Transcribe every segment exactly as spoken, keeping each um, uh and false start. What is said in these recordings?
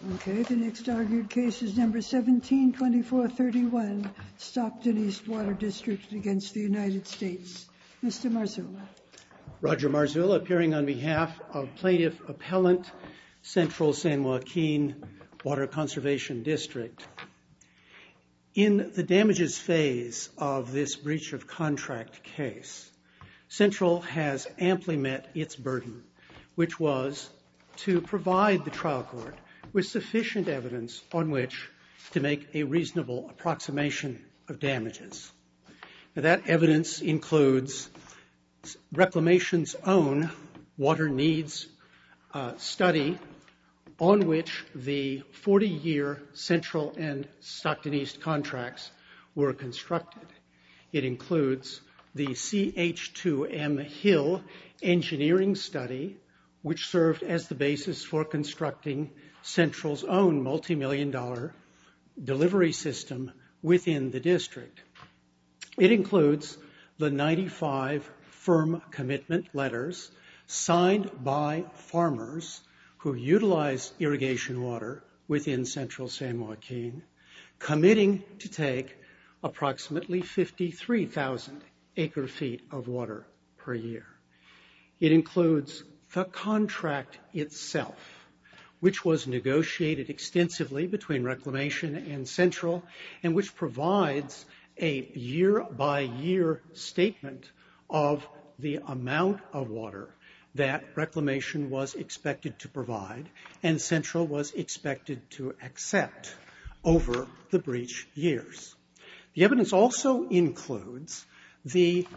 Okay, the next argued case is number seventeen twenty-four thirty-one, Stockton East Water District against the United States. Mister Marzullo. Roger Marzullo, appearing on behalf of Plaintiff Appellant, Central San Joaquin Water Conservation District. In the damages phase of this breach of contract case, Central has amply met its burden, which was to provide the trial court with sufficient evidence on which to make a reasonable approximation of damages. Now, that evidence includes Reclamation's own water needs uh, study on which the forty-year Central and Stockton East contracts were constructed. It includes the C H two M Hill engineering study, which served as the basis for constructing Central's own multi-million dollar delivery system within the district. It includes the ninety-five firm commitment letters signed by farmers who utilize irrigation water within Central San Joaquin, committing to take approximately fifty-three thousand acre feet of water per year. It includes the contract itself, which was negotiated extensively between Reclamation and Central, and which provides a year-by-year statement of the amount of water that Reclamation was expected to provide and Central was expected to accept over the breach years. The evidence also includes the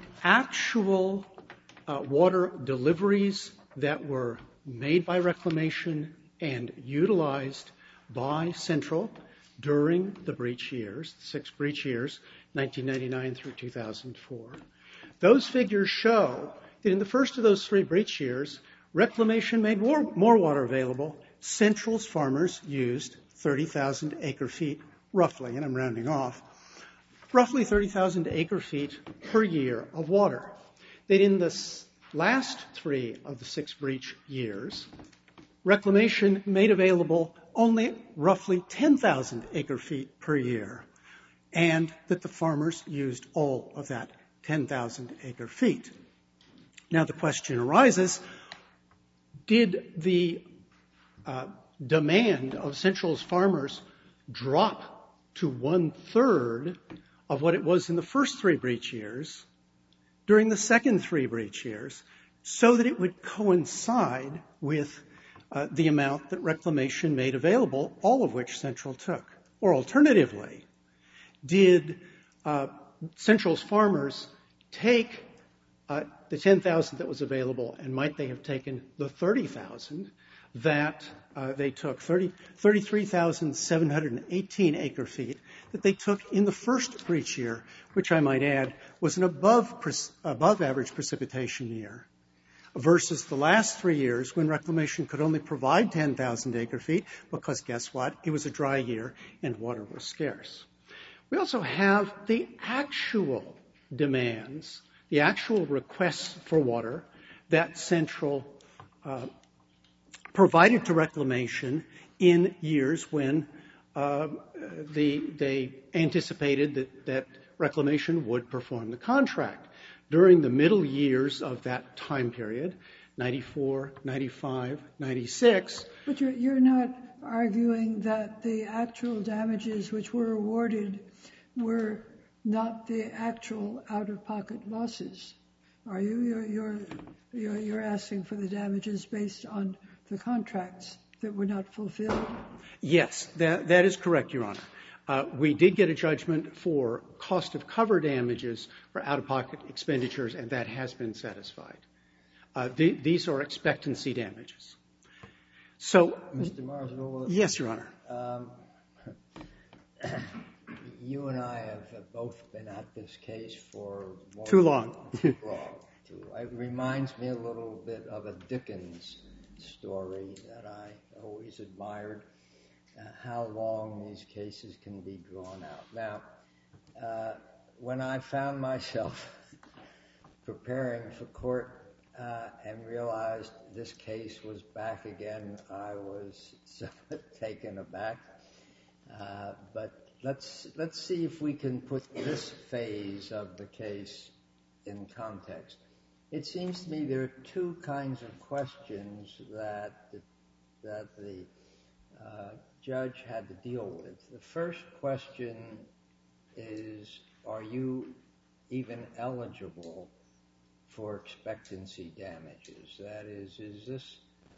actual uh, water deliveries that were made by Reclamation and utilized by Central during the breach years, the six breach years, nineteen ninety-nine through two thousand four. Those figures show that in the first of those three breach years, Reclamation made more, more water available. Central's farmers used thirty thousand acre feet, roughly, and I'm rounding off, roughly thirty thousand acre feet per year of water. That in the last three of the six breach years, Reclamation made available only roughly ten thousand acre feet per year, and that the farmers used all of that ten thousand acre feet. Now the question arises, did the uh, demand of Central's farmers drop to one-third of what it was in the first three breach years during the second three breach years so that it would coincide with uh, the amount that Reclamation made available, all of which Central took? Or alternatively, did uh, Central's farmers take uh, the ten thousand that was available, and might they have taken the thirty thousand that uh, they took, thirty-three thousand seven hundred eighteen acre feet that they took in the first breach year, which I might add was an above, above average precipitation year, versus the last three years when Reclamation could only provide ten thousand acre feet because guess what? It was a dry year and water was scarce. We also have the actual demands, the actual requests for water that Central uh, provided to Reclamation in years when uh, the, they anticipated that, that Reclamation would perform the contract. During the middle years of that time period, ninety-four, ninety-five, ninety-six. But you're, you're not arguing that the actual damages which were awarded were not the actual out-of-pocket losses, are you? You're, you're, you're, you're asking for the damages based on the contracts that were not fulfilled? Yes, that, that is correct, Your Honor. Uh, we did get a judgment for cost of cover damages for out-of-pocket expenditures, and that has been satisfied. Uh, th- these are expectancy damages. So, Mister Marzullo. Yes, Your Honor. Um, you and I have both been at this case for more too long. Too long. Too. It reminds me a little bit of a Dickens story that I always admired. Uh, how long these cases can be drawn out. Now, uh, when I found myself preparing for court uh, and realized this case was back again, I was somewhat taken aback. Uh, but let's let's see if we can put this phase of the case in context. It seems to me there are two kinds of questions that the, that the uh, judge had to deal with. The first question is, are you even eligible for expectancy damages? That is, is this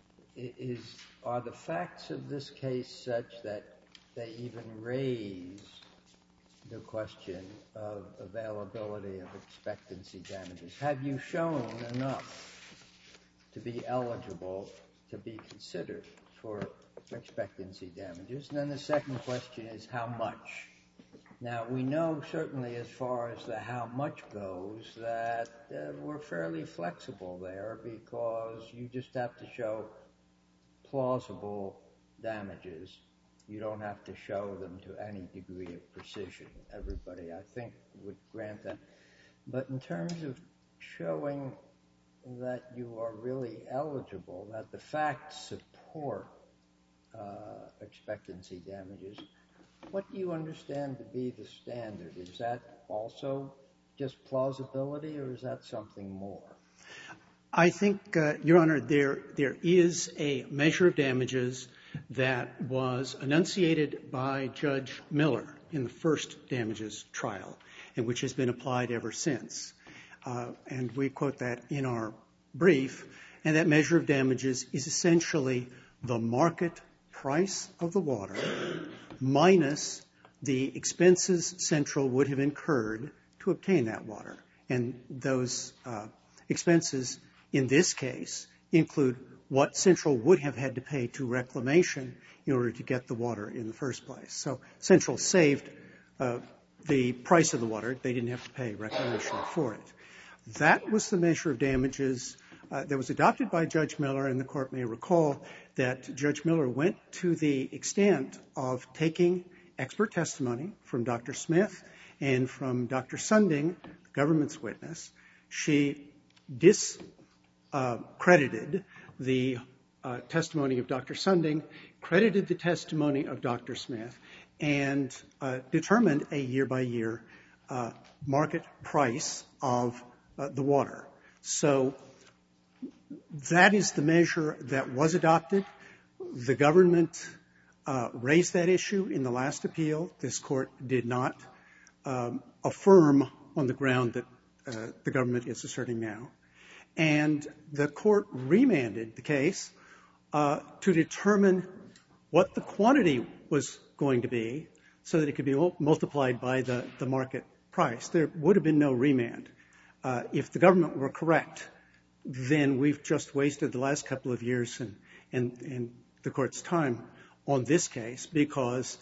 is are the facts of this case such that they even raise the question of availability of expectancy damages? Have you shown enough to be eligible to be considered for expectancy damages? And then the second question is how much? Now, we know certainly as far as the how much goes that uh, we're fairly flexible there because you just have to show plausible damages. You don't have to show them to any degree of precision. Everybody, I think, would grant that. But in terms of showing that you are really eligible, that the facts support uh, expectancy damages, what do you understand to be the standard? Is that also just plausibility, or is that something more? I think, uh, Your Honor, there there is a measure of damages that was enunciated by Judge Miller in the first damages trial, and which has been applied ever since. Uh, and we quote that in our brief. And that measure of damages is essentially the market price of the water minus the expenses Central would have incurred to obtain that water. And those uh, expenses, in this case, include what Central would have had to pay to Reclamation in order to get the water in the first place. So Central saved uh, the price of the water. They didn't have to pay Reclamation for it. That was the measure of damages uh, that was adopted by Judge Miller, and the Court may recall that Judge Miller went to the extent of taking expert testimony from Doctor Smith and from Doctor Sunding, the government's witness. She discredited uh, the uh, testimony of Doctor Sunding, credited the testimony of Doctor Smith, and uh, determined a year-by-year uh, market price of uh, the water. So that is the measure that was adopted. The government uh, raised that issue in the last appeal. This Court did not um, affirm on the ground that uh, the government is asserting now. And the Court remanded the case uh, to determine what the quantity was going to be so that it could be multiplied by the, the market price. There would have been no remand. Uh, if the government were correct, then we've just wasted the last couple of years and, and, and the Court's time on this case, because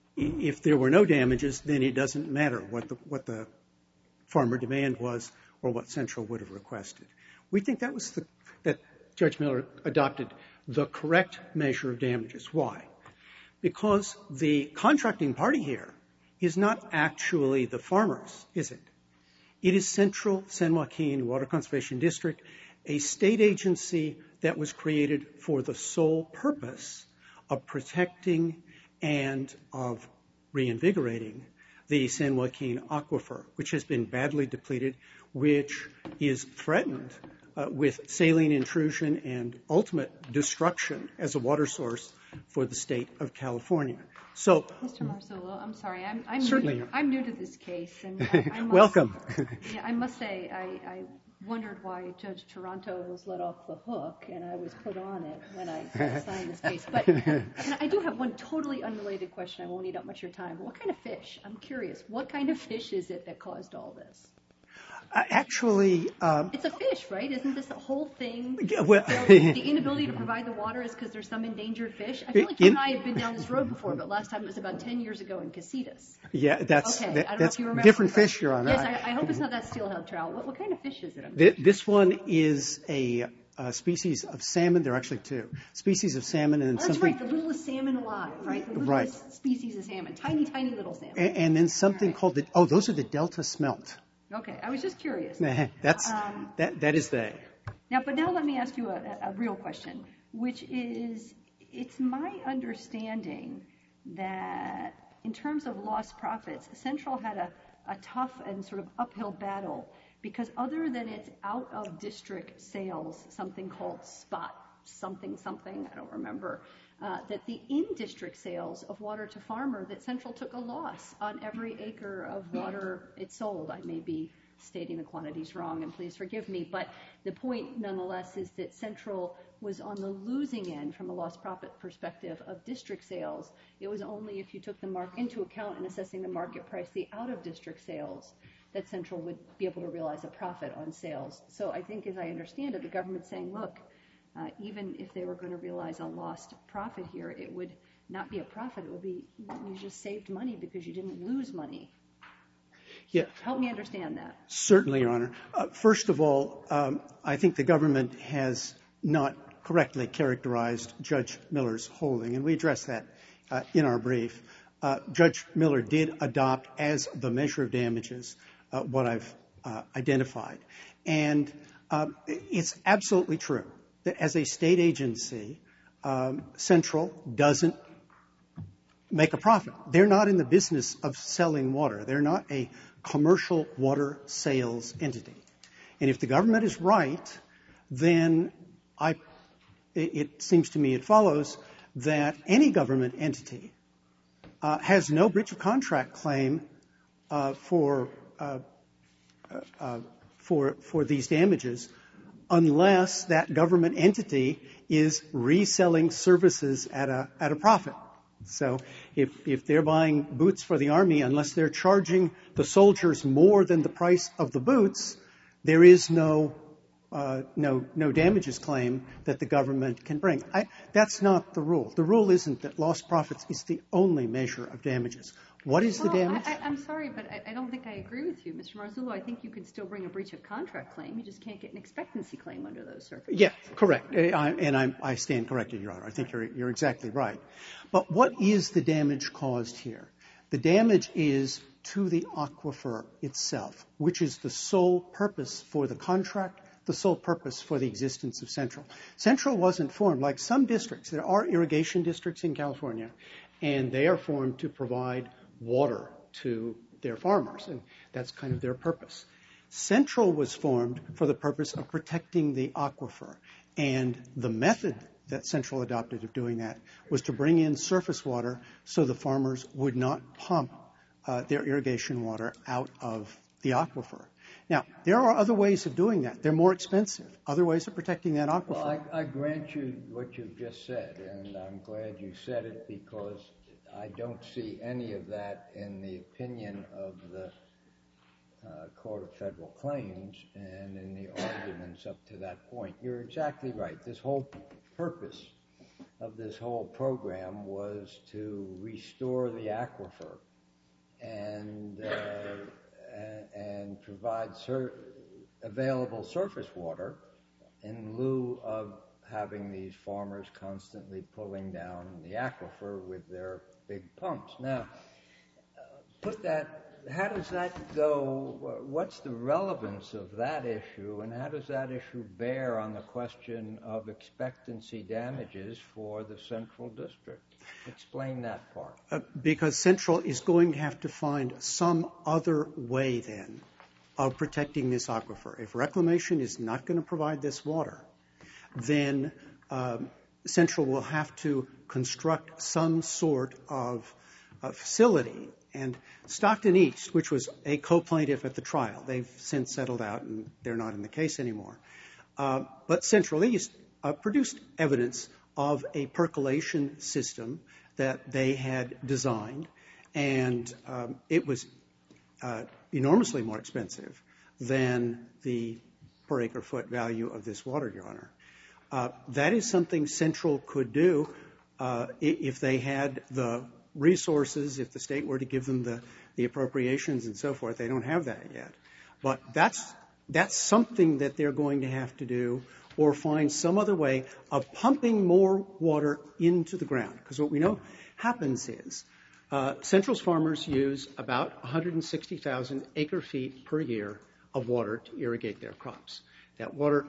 if there were no damages, then it doesn't matter what the, what the farmer demand was or what Central would have requested. We think that was the, that Judge Miller adopted the correct measure of damages. Why? Because the contracting party here is not actually the farmers, is it? It is Central San Joaquin Water Conservation District, a state agency that was created for the sole purpose of protecting and of reinvigorating the San Joaquin aquifer, which has been badly depleted, which is threatened uh, with saline intrusion and ultimate destruction as a water source for the state of California. So, Mister Marzullo, I'm sorry, I'm, I'm certainly. New, I'm new to this case, and I, I must, welcome. yeah, I must say I, I wondered why Judge Toronto was let off the hook, and I was put on it when I signed this case. But and I do have one totally unrelated question. I won't eat up much of your time. What kind of fish? I'm curious. What kind of fish is it that caused all this? Uh, actually, um, it's a fish, right? Isn't this the whole thing? Yeah, well, the inability to provide the water is because there's some endangered fish. I feel like you in, and I have been down this road before, but last time it was about ten years ago in Casitas. Yeah, that's okay. that, I don't that's know if you different remember, fish, Your Honor. Yes, I, I hope it's not that steelhead trout. What, what kind of fish is it? Th- this one is a, a species of salmon. There are actually two species of salmon, and oh, that's something. right, the littlest salmon alive, right? The littlest right. species of salmon, tiny, tiny little salmon. And, and then something right. called the oh, those are the Delta smelt. Okay, I was just curious. That's um, that that is they. Now, but now let me ask you a, a real question, which is, it's my understanding that in terms of lost profits, Central had a, a tough and sort of uphill battle because other than its out-of-district sales, something called spot something something, I don't remember, uh, that the in-district sales of water to farmer, that Central took a loss on every acre of water it sold. I may be stating the quantities wrong, and please forgive me, but the point nonetheless is that Central was on the losing end from a lost profit perspective of district sales. It was only if you took the mark into account in assessing the market price, the out-of-district sales, that Central would be able to realize a profit on sales. So I think, as I understand it, the government's saying, look, uh, even if they were going to realize a lost profit here, it would not be a profit. It would be you just saved money because you didn't lose money. Yeah. So help me understand that. Certainly, Your Honor. Uh, first of all, um, I think the government has not correctly characterized Judge Miller's holding, and we addressed that uh, in our brief. Uh, Judge Miller did adopt as the measure of damages uh, what I've uh, identified. And uh, it's absolutely true that as a state agency, um, Central doesn't make a profit. They're not in the business of selling water. They're not a commercial water sales entity. And if the government is right, then I, it seems to me it follows that any government entity uh, has no breach of contract claim uh, for uh, uh, for for these damages unless that government entity is reselling services at a at a profit. So if, if they're buying boots for the Army, unless they're charging the soldiers more than the price of the boots, there is no uh, no no damages claim that the government can bring. I, that's not the rule. The rule isn't that lost profits is the only measure of damages. What is well, the damage? I, I, I'm sorry, but I, I don't think I agree with you, Mister Marzullo. I think you can still bring a breach of contract claim. You just can't get an expectancy claim under those circumstances. Yeah, correct. I, and I, I stand corrected, Your Honor. I think you're, you're exactly right. But what is the damage caused here? The damage is to the aquifer itself, which is the sole purpose for the contract, the sole purpose for the existence of Central. Central wasn't formed like some districts. There are irrigation districts in California, and they are formed to provide water to their farmers, and that's kind of their purpose. Central was formed for the purpose of protecting the aquifer, and the method that Central adopted of doing that was to bring in surface water so the farmers would not pump uh, their irrigation water out of the aquifer. Now, there are other ways of doing that. They're more expensive, other ways of protecting that aquifer. Well, I, I grant you what you've just said, and I'm glad you said it because I don't see any of that in the opinion of the uh, Court of Federal Claims and in the arguments up to that point. You're exactly right. This whole purpose of this whole program was to restore the aquifer and uh, and provide sur- available surface water in lieu of having these farmers constantly pulling down the aquifer with their big pumps. Now, uh, put that, how does that go? What's the relevance of that issue, and how does that issue bear on the question of expectancy damages for the Central District? Explain that part. Uh, because Central is going to have to find some other way then of protecting this aquifer. If reclamation is not going to provide this water, then um, Central will have to construct some sort of uh, facility. And Stockton East, which was a co-plaintiff at the trial, they've since settled out and they're not in the case anymore. Uh, but Central East uh, produced evidence of a percolation system that they had designed, and um, it was uh, enormously more expensive than the per acre foot value of this water, Your Honor. Uh, that is something Central could do uh, if they had the resources, if the state were to give them the, the appropriations and so forth. They don't have that yet. But that's, that's something that they're going to have to do, or find some other way of pumping more water into the ground. Because what we know happens is uh, Central's farmers use about one hundred sixty thousand acre feet per year of water to irrigate their crops. That water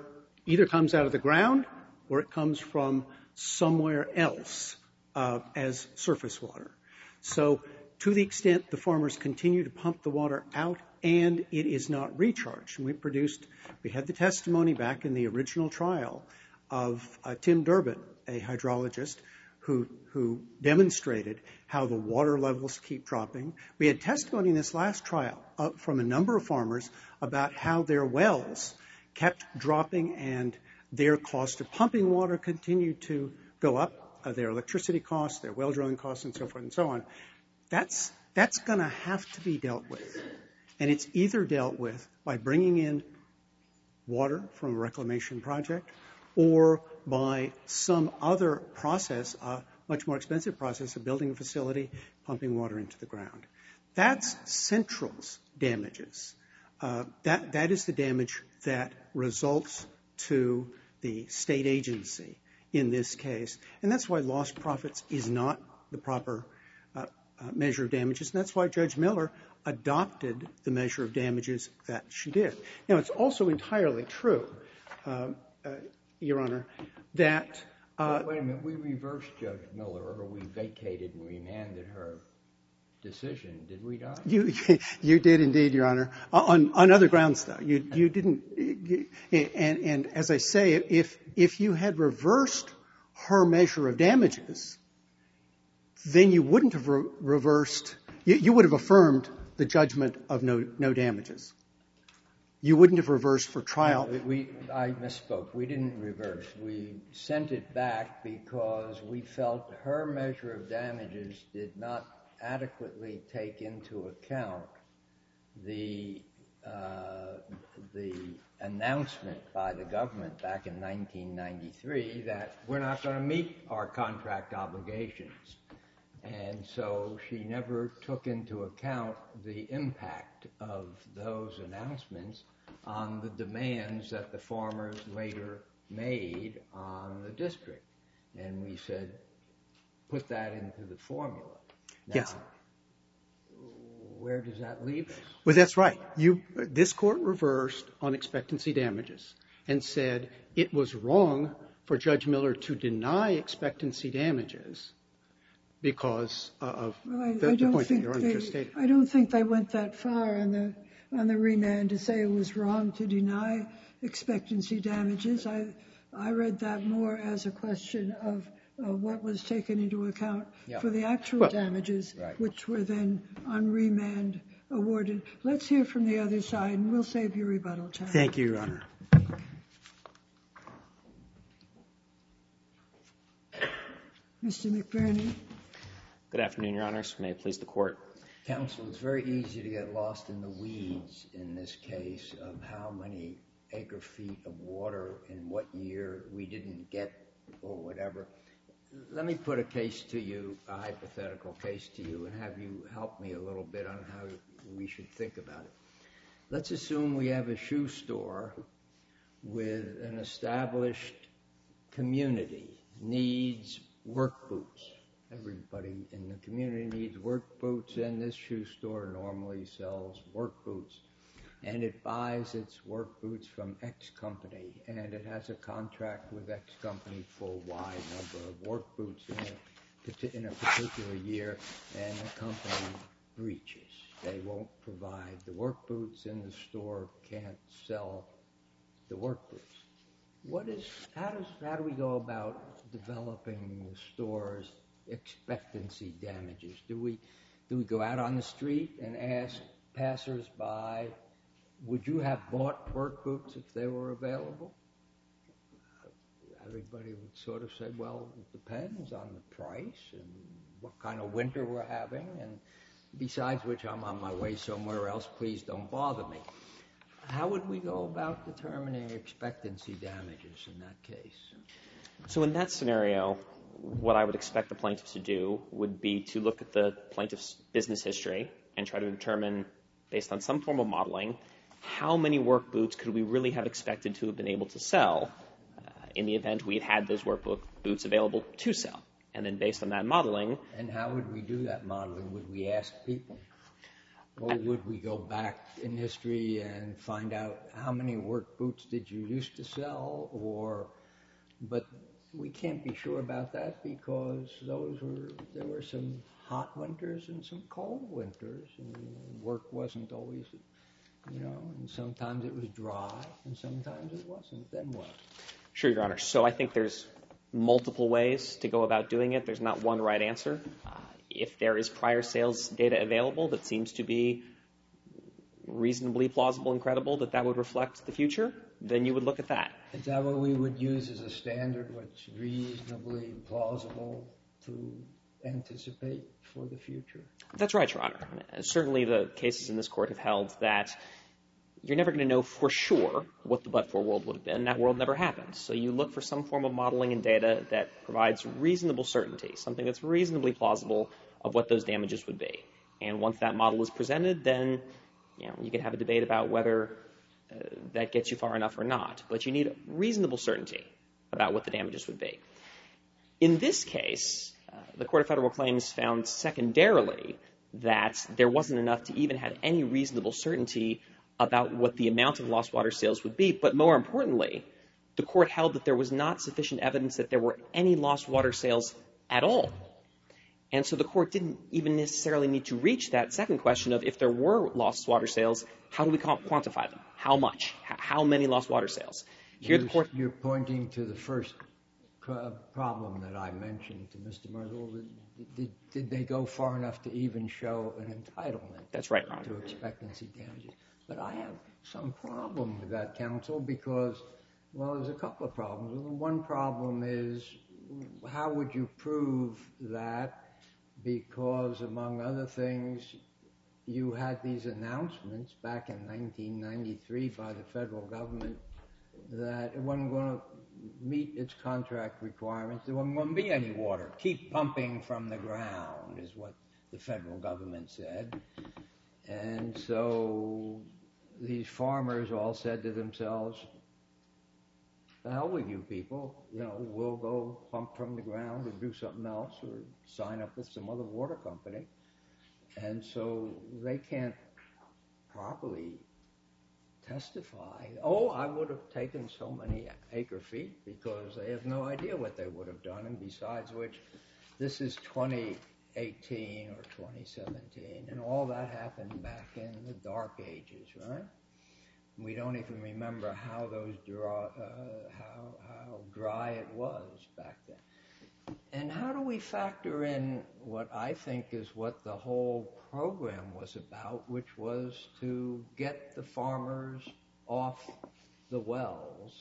either comes out of the ground or it comes from somewhere else uh, as surface water. So to the extent the farmers continue to pump the water out and it is not recharged, and we produced, we had the testimony back in the original trial of uh, Tim Durbin, a hydrologist, who, who demonstrated how the water levels keep dropping. We had testimony in this last trial uh, from a number of farmers about how their wells kept dropping and their cost of pumping water continued to go up, uh, their electricity costs, their well drilling costs, and so forth and so on. That's, that's going to have to be dealt with. And it's either dealt with by bringing in water from a reclamation project or by some other process, a much more expensive process of building a facility, pumping water into the ground. That's Central's damages. Uh, that, that is the damage that results to the state agency in this case. And that's why lost profits is not the proper uh, uh, measure of damages. And that's why Judge Miller adopted the measure of damages that she did. Now, it's also entirely true, uh, uh, Your Honor, that... Uh, Wait a minute. We reversed Judge Miller, or we vacated and remanded her decision, did we not? You, you did indeed, Your Honor. On, on other grounds, though. You, you didn't... You, and, and as I say, if, if you had reversed her measure of damages, then you wouldn't have re- reversed... You, you would have affirmed the judgment of no, no damages. You wouldn't have reversed for trial. No, we, I misspoke. We didn't reverse. We sent it back because we felt her measure of damages did not adequately take into account the uh, the announcement by the government back in nineteen ninety-three that we're not going to meet our contract obligations. And so she never took into account the impact of those announcements on the demands that the farmers later made on the district. And we said, put that into the formula. Now, yes. Where does that leave us? Well, that's right. You, this court reversed on expectancy damages and said it was wrong for Judge Miller to deny expectancy damages because of well, I, the, I the point that think Your Honor they, just stated. I don't think they went that far on the on the remand to say it was wrong to deny expectancy damages. I I read that more as a question of uh, what was taken into account yeah. for the actual well, damages, right. which were then on remand awarded. Let's hear from the other side, and we'll save your rebuttal time. Thank you, Your Honor. Mister McBurney. Good afternoon, Your Honors. May it please the Court. Counsel, it's very easy to get lost in the weeds in this case of how many acre feet of water in what year we didn't get or whatever. Let me put a case to you, a hypothetical case to you, and have you help me a little bit on how we should think about it. Let's assume we have a shoe store with an established community, needs work boots. Everybody in the community needs work boots, and this shoe store normally sells work boots. And it buys its work boots from X company, and it has a contract with X company for Y number of work boots in a, in a particular year, and the company breaches. They won't provide the work boots, and the store can't sell the work boots. What is, how does, how do we go about developing the store's expectancy damages? Do we, do we go out on the street and ask passers-by, would you have bought work boots if they were available? Everybody would sort of say, well, it depends on the price and what kind of winter we're having, and besides which I'm on my way somewhere else, please don't bother me. How would we go about determining expectancy damages in that case? So in that scenario, what I would expect the plaintiffs to do would be to look at the plaintiff's business history and try to determine, based on some form of modeling, how many work boots could we really have expected to have been able to sell uh, in the event we had had those work boots available to sell. And then based on that modeling... And how would we do that modeling? Would we ask people? Or would we go back in history and find out how many work boots did you used to sell? Or, but we can't be sure about that because those were there were some hot winters and some cold winters, and work wasn't always, you know, and sometimes it was dry and sometimes it wasn't. Then what? Sure, Your Honor. So I think there's multiple ways to go about doing it. There's not one right answer. Uh, if there is prior sales data available that seems to be reasonably plausible and credible that that would reflect the future, then you would look at that. Is that what we would use as a standard, what's reasonably plausible to anticipate for the future? That's right, Your Honor. Certainly the cases in this court have held that you're never going to know for sure what the but-for world would have been. That world never happened. So you look for some form of modeling and data that provides reasonable certainty, something that's reasonably plausible of what those damages would be. And once that model is presented, then you know, you can have a debate about whether uh, that gets you far enough or not. But you need reasonable certainty about what the damages would be. In this case, uh, the Court of Federal Claims found secondarily that there wasn't enough to even have any reasonable certainty about what the amount of lost water sales would be. But more importantly, the court held that there was not sufficient evidence that there were any lost water sales at all. And so the court didn't even necessarily need to reach that second question of if there were lost water sales, how do we quantify them? How much? How many lost water sales? Here you're, the court... You're pointing to the first problem that I mentioned to Mister Marzullo. Did, did they go far enough to even show an entitlement? That's right, Your Honor. To expectancy damages? But I have some problem with that, counsel, because, well, there's a couple of problems. One problem is how would you prove that? Because, among other things, you had these announcements back in nineteen ninety-three by the federal government that it wasn't going to meet its contract requirements. There wasn't going to be any water. Keep pumping from the ground is what the federal government said. And so these farmers all said to themselves, the hell with you people, you know, we'll go pump from the ground or do something else or sign up with some other water company. And so they can't properly testify, oh, I would have taken so many acre feet, because they have no idea what they would have done. And besides which, this is twenty eighteen or twenty seventeen, and all that happened back in the dark ages, right? We don't even remember how those dry, uh, how how dry it was back then. And how do we factor in what I think is what the whole program was about, which was to get the farmers off the wells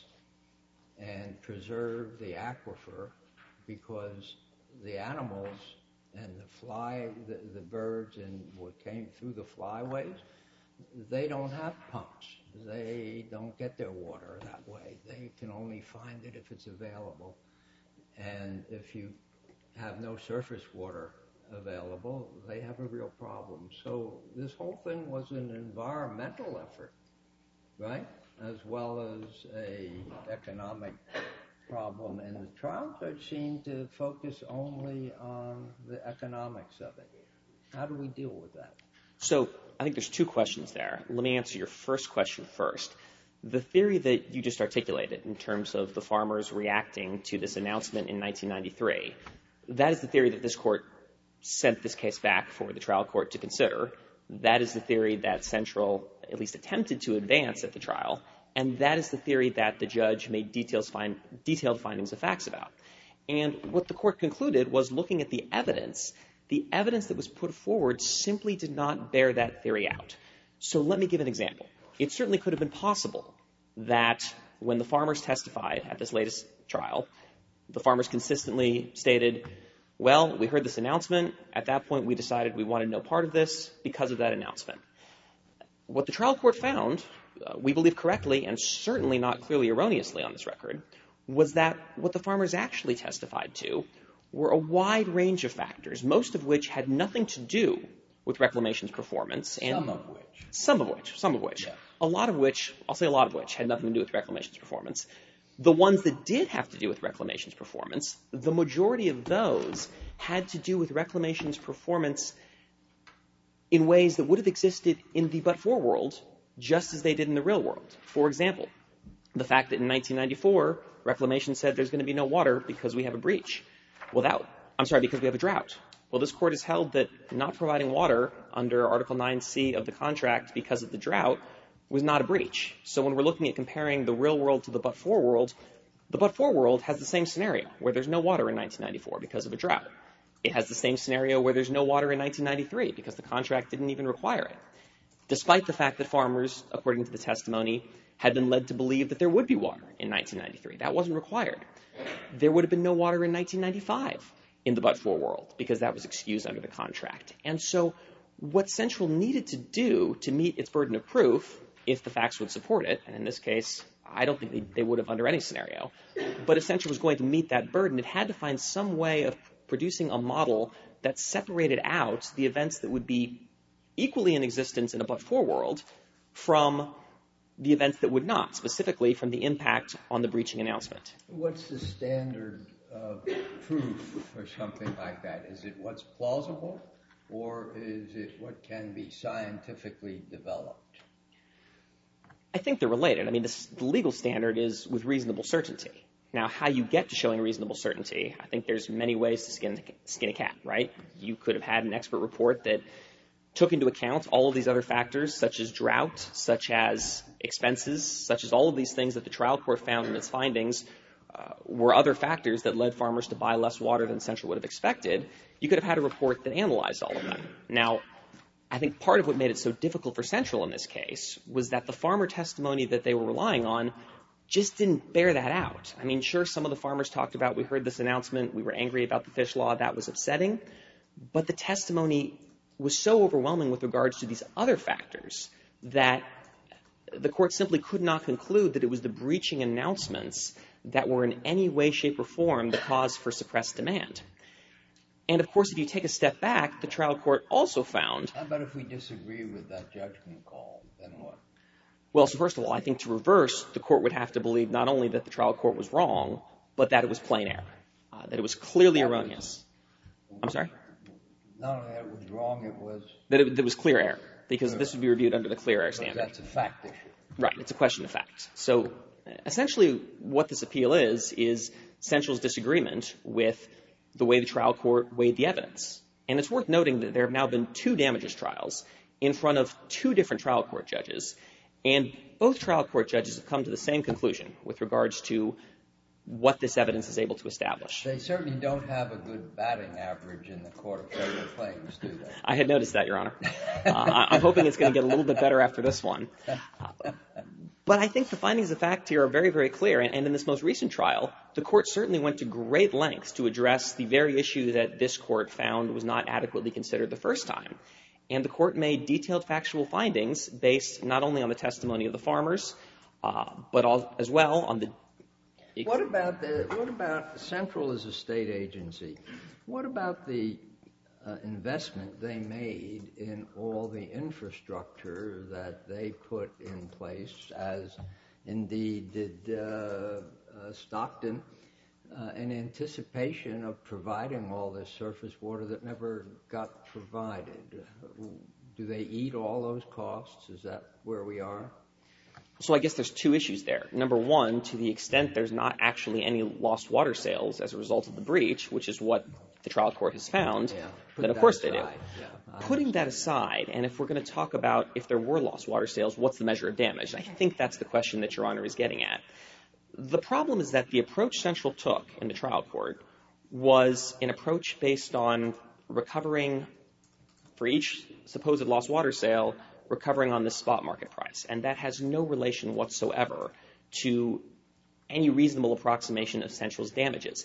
and preserve the aquifer, because the animals and the fly, the, the birds and what came through the flyways, they don't have pumps. They don't get their water that way. They can only find it if it's available. And if you have no surface water available, they have a real problem. So this whole thing was an environmental effort, right? As well as a economic problem. And the trial judge seemed to focus only on the economics of it. How do we deal with that? So I think there's two questions there. Let me answer your first question first. The theory that you just articulated in terms of the farmers reacting to this announcement in nineteen ninety-three, that is the theory that this court sent this case back for the trial court to consider. That is the theory that Central at least attempted to advance at the trial, and that is the theory that the judge made details find, detailed findings of facts about. And what the court concluded was, looking at the evidence, the evidence that was put forward simply did not bear that theory out. So let me give an example. It certainly could have been possible that when the farmers testified at this latest trial, the farmers consistently stated, well, we heard this announcement. At that point, we decided we wanted no part of this because of that announcement. What the trial court found, uh, we believe correctly and certainly not clearly erroneously on this record, was that what the farmers actually testified to were a wide range of factors, most of which had nothing to do with Reclamation's performance. And some of which. Some of which. Some of which. Yes. A lot of which, I'll say a lot of which, had nothing to do with Reclamation's performance. The ones that did have to do with Reclamation's performance, the majority of those had to do with Reclamation's performance in ways that would have existed in the but-for world just as they did in the real world. For example, the fact that in nineteen ninety-four, Reclamation said there's going to be no water because we have a breach. Well, that, I'm sorry, because we have a drought. Well, this court has held that not providing water under Article nine C of the contract because of the drought was not a breach. So when we're looking at comparing the real world to the but-for world, the but-for world has the same scenario where there's no water in nineteen ninety-four because of a drought. It has the same scenario where there's no water in nineteen ninety-three because the contract didn't even require it. Despite the fact that farmers, according to the testimony, had been led to believe that there would be water in nineteen ninety-three. That wasn't required. There would have been no water in nineteen ninety-five in the but-for world because that was excused under the contract. And so what Central needed to do to meet its burden of proof, if the facts would support it, and in this case, I don't think they, they would have under any scenario, but if Central was going to meet that burden, it had to find some way of producing a model that separated out the events that would be equally in existence in a but-for world from the events that would not, specifically from the impact on the breaching announcement. What's the standard of proof for something like that? Is it what's plausible, or is it what can be scientifically developed? I think they're related. I mean, this, the legal standard is with reasonable certainty. Now, how you get to showing reasonable certainty, I think there's many ways to skin, skin a cat, right? You could have had an expert report that took into account all of these other factors, such as drought, such as expenses, such as all of these things that the trial court found in its findings uh, were other factors that led farmers to buy less water than Central would have expected. You could have had a report that analyzed all of that. Now, I think part of what made it so difficult for Central in this case was that the farmer testimony that they were relying on just didn't bear that out. I mean, sure, some of the farmers talked about, we heard this announcement, we were angry about the fish law, that was upsetting, but the testimony was so overwhelming with regards to these other factors that the court simply could not conclude that it was the breaching announcements that were in any way, shape, or form the cause for suppressed demand. And, of course, if you take a step back, the trial court also found... How about if we disagree with that judgment call, then what? Well, so first of all, I think to reverse, the court would have to believe not only that the trial court was wrong, but that it was plain error, uh, that it was clearly that erroneous. Was, I'm sorry? Not only that it was wrong, it was... That it, that it was clear error, because clear. This would be reviewed under the clear error standard. That's a fact issue. Right, it's a question of fact. So essentially what this appeal is, is Central's disagreement with the way the trial court weighed the evidence. And it's worth noting that there have now been two damages trials in front of two different trial court judges, and both trial court judges have come to the same conclusion with regards to what this evidence is able to establish. They certainly don't have a good batting average in the Court of Federal Claims, do they? I had noticed that, Your Honor. uh, I'm hoping it's going to get a little bit better after this one. Uh, but I think the findings of fact here are very, very clear. And, and in this most recent trial, the court certainly went to great lengths to address the very issue that this court found was not adequately considered the first time. And the court made detailed factual findings based not only on the testimony of the farmers, uh, but all, as well on the... What about the, what about Central as a state agency? What about the uh, investment they made in all the infrastructure that they put in place, as indeed did uh, uh, Stockton, uh, in anticipation of providing all this surface water that never got provided? Do they eat all those costs? Is that where we are? So I guess there's two issues there. Number one, to the extent there's not actually any lost water sales as a result of the breach, which is what the trial court has found, yeah, then of course aside. they do. Yeah, Putting that aside, and if we're going to talk about if there were lost water sales, what's the measure of damage? I think that's the question that Your Honor is getting at. The problem is that the approach Central took in the trial court was an approach based on recovering for each supposed lost water sale, recovering on the spot market price. And that has no relation whatsoever to any reasonable approximation of Central's damages.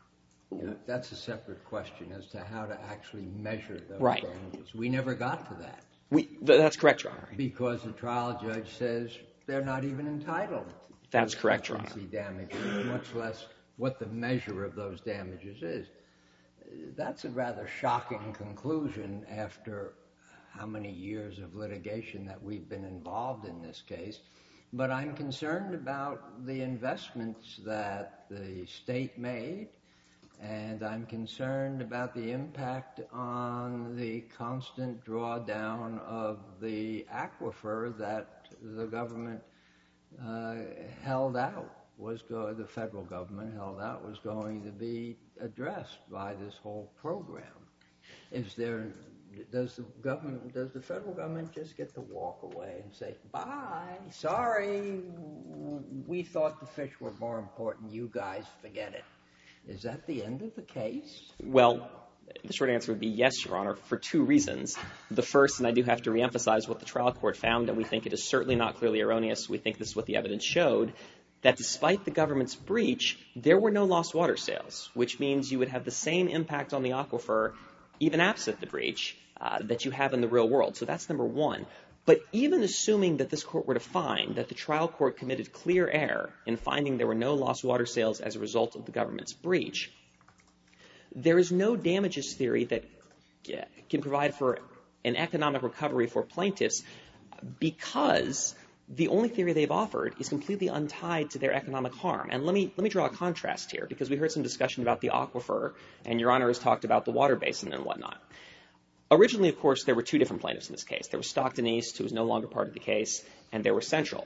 Yeah, that's a separate question as to how to actually measure those right. damages. We never got to that. We, th- that's correct, Your Honor. Because the trial judge says they're not even entitled that's to correct, Your Honor. damages, much less what the measure of those damages is. That's a rather shocking conclusion after how many years of litigation that we've been involved in this case. But I'm concerned about the investments that the state made and I'm concerned about the impact on the constant drawdown of the aquifer that the government uh, held out was go the federal government held out was going to be addressed by this whole program. Is there does the government does the federal government just get to walk away and say, bye, sorry, we thought the fish were more important, you guys forget it? Is that the end of the case? Well, the short answer would be yes, Your Honor, for two reasons. The first, and I do have to reemphasize what the trial court found, and we think it is certainly not clearly erroneous, we think this is what the evidence showed, that despite the government's breach, there were no lost water sales, which means you would have the same impact on the aquifer, even absent the breach, uh, that you have in the real world. So that's number one. But even assuming that this court were to find that the trial court committed clear error in finding there were no lost water sales as a result of the government's breach, there is no damages theory that can provide for an economic recovery for plaintiffs because the only theory they've offered is completely untied to their economic harm. And let me let me draw a contrast here, because we heard some discussion about the aquifer, and Your Honor has talked about the water basin and whatnot. Originally, of course, there were two different plaintiffs in this case. There was Stockton East, who was no longer part of the case, and there was Central.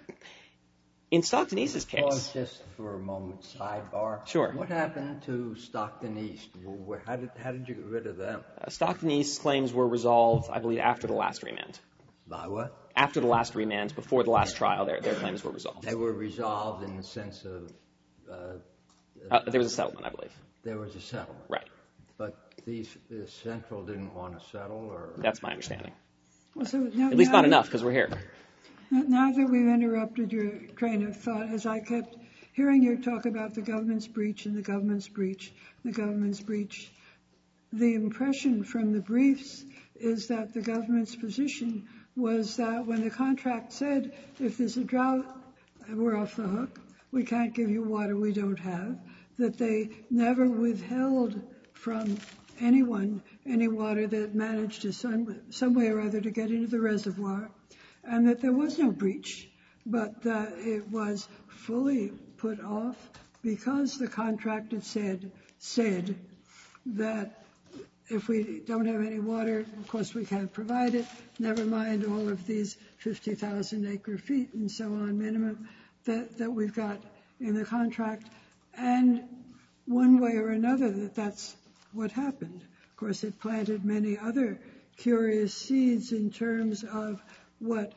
In Stockton East's case... Pause just for a moment, sidebar. Sure. What happened to Stockton East? How did, how did you get rid of them? Uh, Stockton East's claims were resolved, I believe, after the last remand. By what? After the last remand, before the last trial, their, their claims were resolved. They were resolved in the sense of... Uh, uh, there was a settlement, I believe. There was a settlement. Right. But these, the Central didn't want to settle, or... That's my understanding. Well, so now, At least now not enough, because we're here. Now that we've interrupted your train of thought, as I kept hearing you talk about the government's breach and the government's breach, the government's breach, the impression from the briefs is that the government's position was that when the contract said, if there's a drought, we're off the hook, we can't give you water we don't have, that they never withheld from anyone any water that managed to some, some way or other to get into the reservoir, and that there was no breach, but that it was fully put off because the contract had said, said that if we don't have any water, of course we can't provide it, never mind all of these fifty thousand acre feet and so on minimum that, that we've got in the contract. And one way or another that that's what happened. Of course, it planted many other curious seeds in terms of what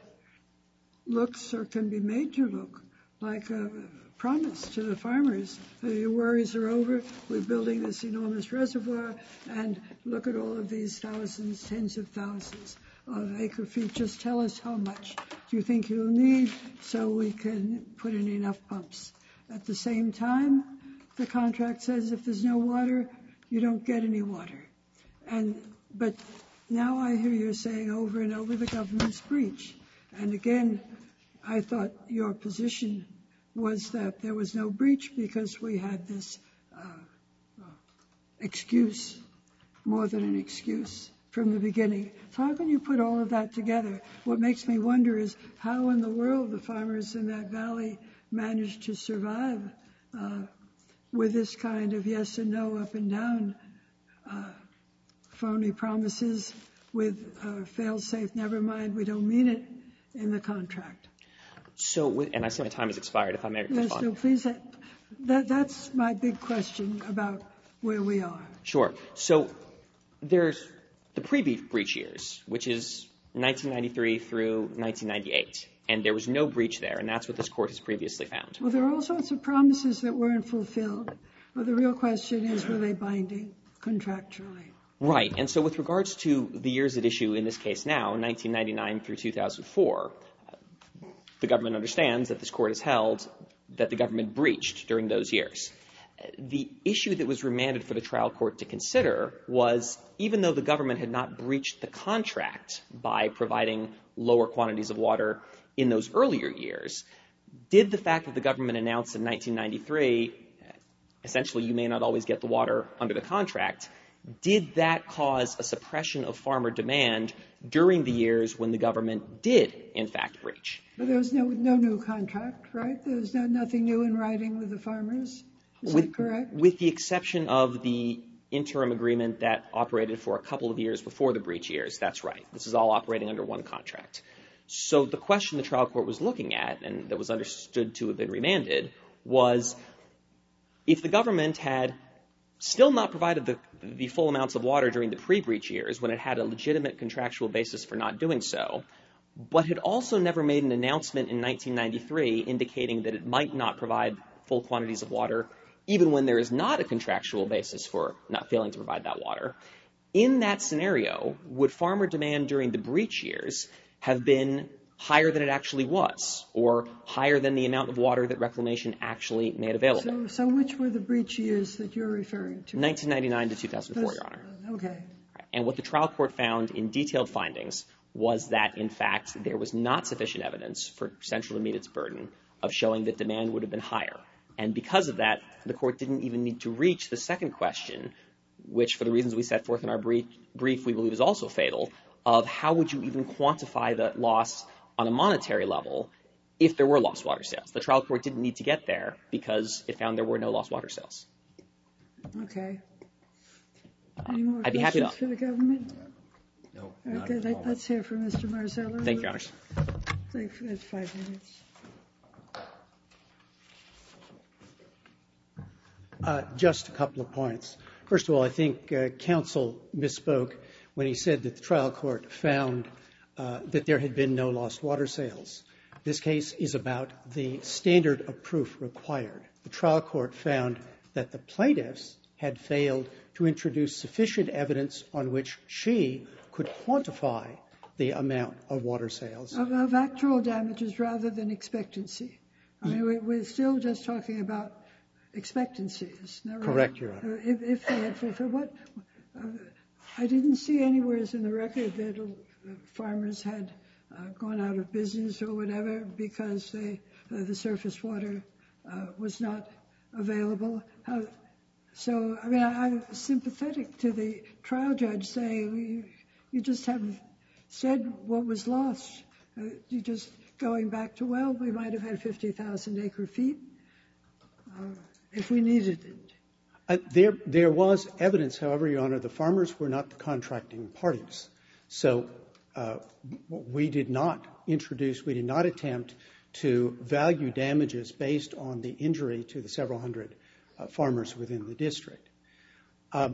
looks or can be made to look like a promise to the farmers. Your worries are over. We're building this enormous reservoir, and look at all of these thousands, tens of thousands of acre feet. Just tell us how much do you think you'll need so we can put in enough pumps. At the same time, the contract says if there's no water, you don't get any water. And but now I hear you saying over and over the government's breach. And again, I thought your position was that there was no breach because we had this uh, uh, excuse, more than an excuse, from the beginning. So how can you put all of that together? What makes me wonder is how in the world the farmers in that valley managed to survive uh, with this kind of yes and no, up and down, uh, phony promises with uh, fail-safe, never mind, we don't mean it, in the contract. So, and I see my time has expired, if I may respond. Yes, no, please. That, that's my big question about where we are. Sure. So there's the pre-breach years, which is nineteen ninety-three through nineteen ninety-eight. And there was no breach there, and that's what this court has previously found. Well, there are all sorts of promises that weren't fulfilled. But the real question is, were they binding contractually? Right. And so with regards to the years at issue in this case now, nineteen ninety-nine through two thousand four, the government understands that this court has held that the government breached during those years. The issue that was remanded for the trial court to consider was, even though the government had not breached the contract by providing lower quantities of water in those earlier years, did the fact that the government announced in nineteen ninety-three, essentially you may not always get the water under the contract, did that cause a suppression of farmer demand during the years when the government did, in fact, breach? But there was no, no new contract, right? There was no, nothing new in writing with the farmers? Is with, that correct? With the exception of the interim agreement that operated for a couple of years before the breach years, that's right. This is all operating under one contract. So the question the trial court was looking at, and that was understood to have been remanded, was if the government had still not provided the, the full amounts of water during the pre-breach years when it had a legitimate contractual basis for not doing so, but had also never made an announcement in nineteen ninety-three indicating that it might not provide full quantities of water even when there is not a contractual basis for not failing to provide that water, in that scenario, would farmer demand during the breach years have been higher than it actually was, or higher than the amount of water that Reclamation actually made available? So, so which were the breach years that you're referring to? nineteen ninety-nine to two thousand four, Those, Your Honor. Okay. And what the trial court found in detailed findings was that, in fact, there was not sufficient evidence for Central to meet its burden of showing that demand would have been higher. And because of that, the court didn't even need to reach the second question, which, for the reasons we set forth in our brief, brief we believe is also fatal, of how would you even quantify the loss on a monetary level if there were lost water sales. The trial court didn't need to get there because it found there were no lost water sales. Okay. Any more I'd be happy questions to. for the government? No. Okay, let, let's hear from Mister Marzello. Thank you, Your Honors. Thank you. That's five minutes. Uh, just a couple of points. First of all, I think uh, counsel misspoke when he said that the trial court found uh, that there had been no lost water sales. This case is about the standard of proof required. The trial court found that the plaintiffs had failed to introduce sufficient evidence on which she could quantify the amount of water sales. Of, of actual damages rather than expectancy. I mean, we, we're still just talking about expectancy, isn't that right? Correct, Your Honor. Uh, If, if they had fulfilled what? Uh, I didn't see anywhere in the record that uh, farmers had uh, gone out of business or whatever because they, uh, the surface water uh, was not available. How, so, I mean, I, I'm sympathetic to the trial judge saying, you, you just haven't said what was lost. Uh, you just going back to, well, we might have had fifty thousand acre feet uh, if we needed it. Uh, there, there was evidence, however, Your Honor, the farmers were not the contracting parties. So uh, we did not introduce, we did not attempt to value damages based on the injury to the several hundred uh, farmers within the district. Um,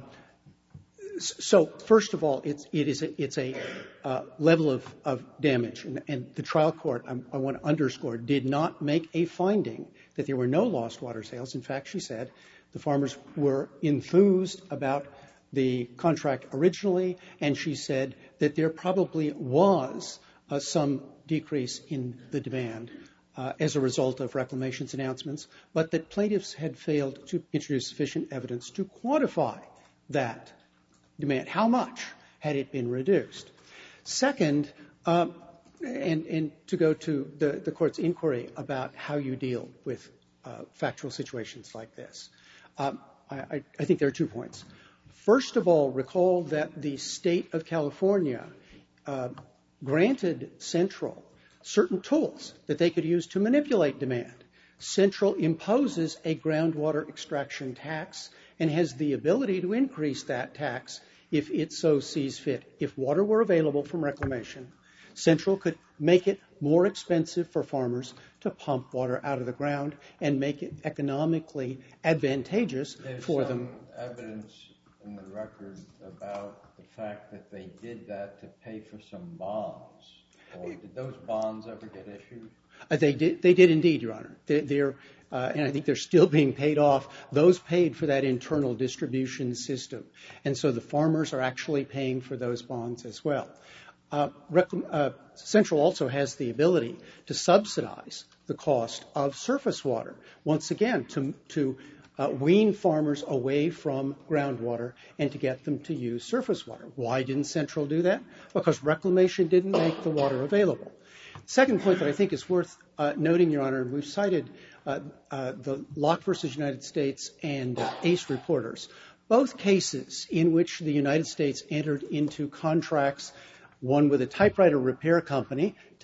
so first of all, it's, it is a, it's a uh, level of, of damage, and, and the trial court, I, I want to underscore, did not make a finding that there were no lost water sales. In fact, she said the farmers were enthused about the contract originally, and she said that there probably was uh, some decrease in the demand uh, as a result of Reclamation's announcements, but that plaintiffs had failed to introduce sufficient evidence to quantify that demand. How much had it been reduced? Second, uh, and, and to go to the, the court's inquiry about how you deal with uh, factual situations like this, um, I, I think there are two points. First of all, recall that the state of California uh, granted Central certain tools that they could use to manipulate demand. Central imposes a groundwater extraction tax and has the ability to increase that tax if it so sees fit. If water were available from Reclamation, Central could make it more expensive for farmers to pump water out of the ground and make it economically advantageous There's for some them. evidence in the record about the fact that they did that to pay for some bonds. Or did those bonds ever get issued? Uh, they did. They did indeed, Your Honor. They, they're, uh, and I think they're still being paid off. Those paid for that internal distribution system, and so the farmers are actually paying for those bonds as well. Uh, Rec- uh, Central also has the ability to subsidize the cost of surface water. Once again, to to uh, wean farmers away from groundwater and to get them to use surface water. Why didn't Central do that? Because Reclamation didn't make the water available. Second point that I think is worth uh, noting, Your Honor, and we've cited uh, uh, the Locke versus United States and uh, ACE reporters, both cases in which the United States entered into contracts, one with a typewriter repair company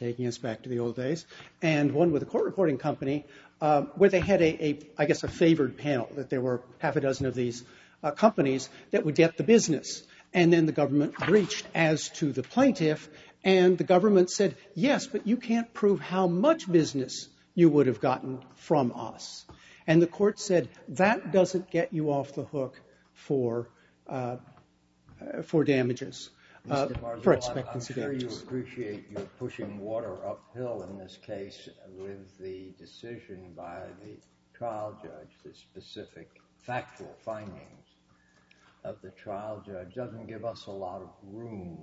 taking us back to the old days, and one with a court reporting company uh, where they had a, a, I guess, a favored panel, that there were half a dozen of these uh, companies that would get the business. And then the government breached as to the plaintiff, and the government said, yes, but you can't prove how much business you would have gotten from us. And the court said, that doesn't get you off the hook for uh, for damages, uh, for expectancy I'm, I'm sure damages. you appreciate you're pushing water uphill in this case with the decision by the trial judge, the specific factual findings of the trial judge doesn't give us a lot of room.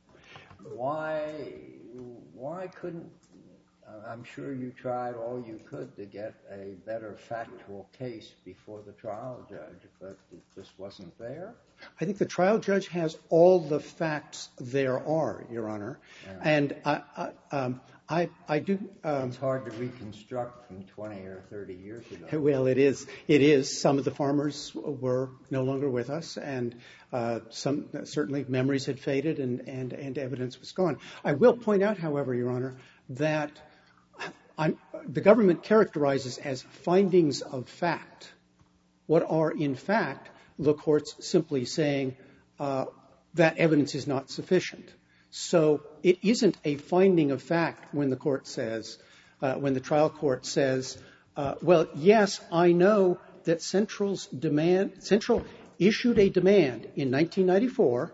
Why, why couldn't, I'm sure you tried all you could to get a better factual case before the trial judge, but it just wasn't there? I think the trial judge has all the facts there are, Your Honor. Yeah. And I, I, um, I, I do... Um, it's hard to reconstruct from twenty or thirty years ago. Well, it is. It is. Some of the farmers were no longer with us, and uh, some certainly memories had faded and, and, and evidence was gone. I will point out, however, Your Honor, that I'm, the government characterizes as findings of fact what are, in fact, the courts simply saying uh, that evidence is not sufficient. So it isn't a finding of fact when the court says, uh, when the trial court says, uh, well, yes, I know that Central's demand, Central issued a demand in nineteen ninety-four,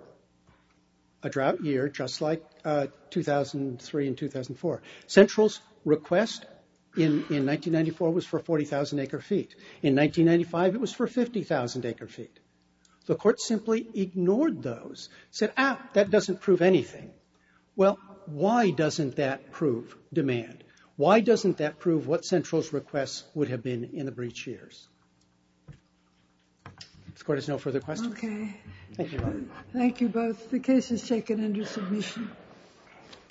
a drought year, just like uh, two thousand three and two thousand four. Central's request in, in nineteen ninety-four was for forty thousand acre feet. In nineteen ninety-five, it was for fifty thousand acre feet. The court simply ignored those, said, ah, that doesn't prove anything. Well, why doesn't that prove demand? Why doesn't that prove what Central's requests would have been in the breach years? The court has no further questions. Okay. Thank you. Thank you both. The case is taken under submission.